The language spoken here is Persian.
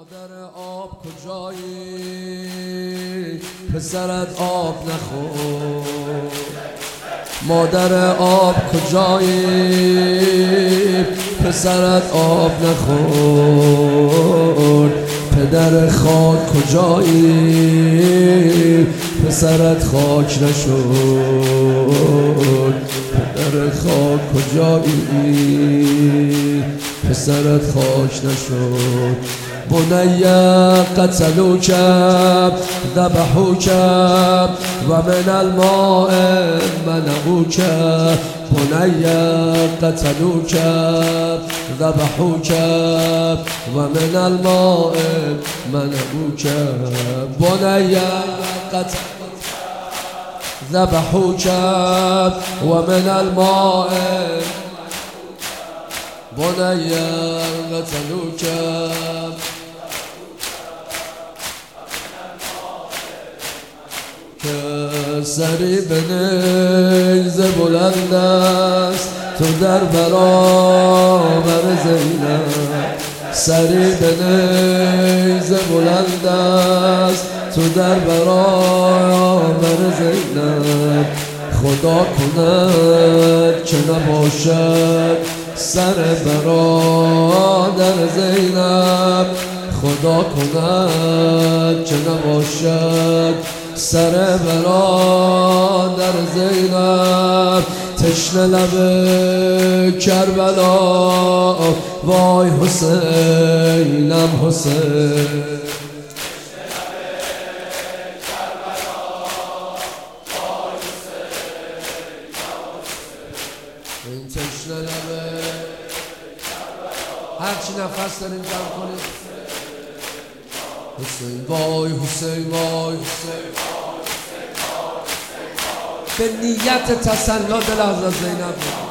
مادر آب کجایی پسرت آب نخور مادر آب کجایی پسرت آب نخور پدر خاک کجایی پسرت خاک نشد پدر خاک کجایی پسرت خاک نشد بنی قتلوک ذبحوک و من الماء منعوک بنی قتلوک ذبحوک و من الماء منعوک بنی قتلوک ذبحوک و من الماء بني قتلوك سری بنیز بلند است تو در برابر زینب سری بنیز بلند است تو در برابر زینب خدا کند که نباشد سر برادر زینب خدا کند که نباشد سر برادر زینب تشنه لب کربلا وای حسینم حسین این تشنه لبه هرچی نفس داریم جمع کنیم حسین وای حسین وای حسین به نیت تسلا دل حضرت زینب